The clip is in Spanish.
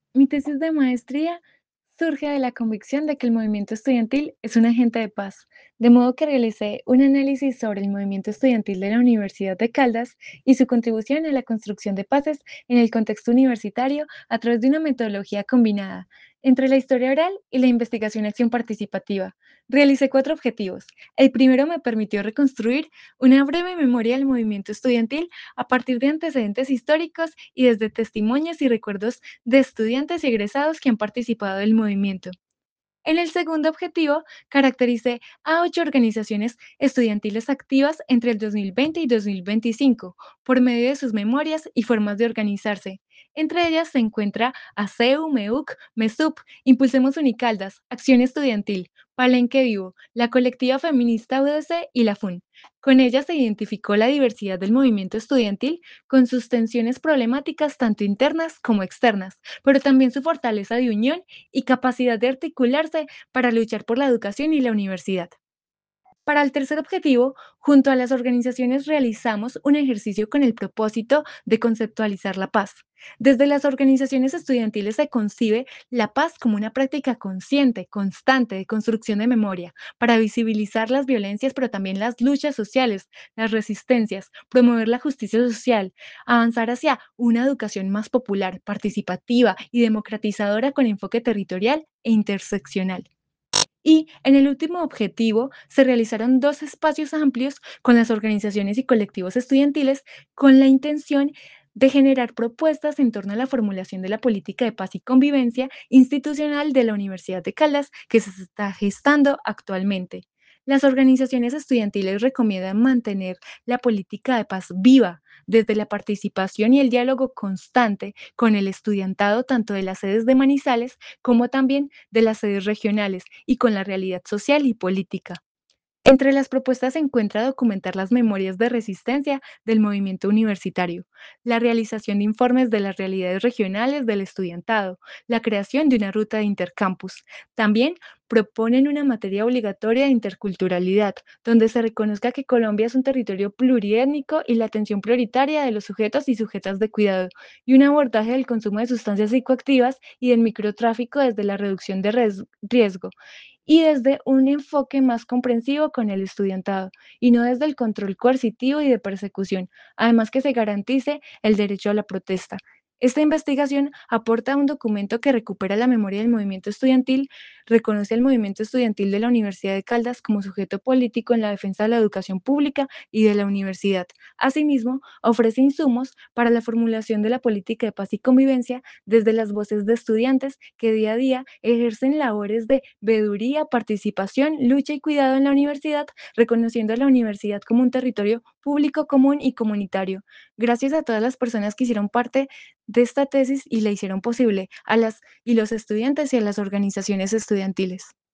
Mi tesis de maestría surge de la convicción de que el movimiento estudiantil es un agente de paz, de modo que realicé un análisis sobre el movimiento estudiantil de la Universidad de Caldas y su contribución a la construcción de paces en el contexto universitario a través de una metodología combinada entre la historia oral y la investigación-acción participativa. Realicé cuatro objetivos. El primero me permitió reconstruir una breve memoria del movimiento estudiantil a partir de antecedentes históricos y desde testimonios y recuerdos de estudiantes y egresados que han participado del movimiento. En el segundo objetivo, caractericé a 8 organizaciones estudiantiles activas entre el 2020 y 2025 por medio de sus memorias y formas de organizarse. Entre ellas se encuentra ASEU, MEUC, MESUP, Impulsemos Unicaldas, Acción Estudiantil, Palenque Vivo, la colectiva feminista UDC y la FUN. Con ellas se identificó la diversidad del movimiento estudiantil con sus tensiones problemáticas tanto internas como externas, pero también su fortaleza de unión y capacidad de articularse para luchar por la educación y la universidad. Para el tercer objetivo, junto a las organizaciones realizamos un ejercicio con el propósito de conceptualizar la paz. Desde las organizaciones estudiantiles se concibe la paz como una práctica consciente, constante de construcción de memoria, para visibilizar las violencias, pero también las luchas sociales, las resistencias, promover la justicia social, avanzar hacia una educación más popular, participativa y democratizadora con enfoque territorial e interseccional. Y en el último objetivo se realizaron dos espacios amplios con las organizaciones y colectivos estudiantiles con la intención de generar propuestas en torno a la formulación de la política de paz y convivencia institucional de la Universidad de Caldas que se está gestando actualmente. Las organizaciones estudiantiles recomiendan mantener la política de paz viva desde la participación y el diálogo constante con el estudiantado tanto de las sedes de Manizales como también de las sedes regionales y con la realidad social y política. Entre las propuestas se encuentra documentar las memorias de resistencia del movimiento universitario, la realización de informes de las realidades regionales del estudiantado, la creación de una ruta de intercampus. También proponen una materia obligatoria de interculturalidad, donde se reconozca que Colombia es un territorio pluriétnico y la atención prioritaria de los sujetos y sujetas de cuidado, y un abordaje del consumo de sustancias psicoactivas y del microtráfico desde la reducción de riesgo y desde un enfoque más comprensivo con el estudiantado, y no desde el control coercitivo y de persecución, además que se garantice el derecho a la protesta. Esta investigación aporta un documento que recupera la memoria del movimiento estudiantil, reconoce al movimiento estudiantil de la Universidad de Caldas como sujeto político en la defensa de la educación pública y de la universidad. Asimismo, ofrece insumos para la formulación de la política de paz y convivencia desde las voces de estudiantes que día a día ejercen labores de veeduría, participación, lucha y cuidado en la universidad, reconociendo a la universidad como un territorio público común y comunitario. Gracias a todas las personas que hicieron parte de esta tesis y la hicieron posible, a las y los estudiantes y a las organizaciones estudiantiles.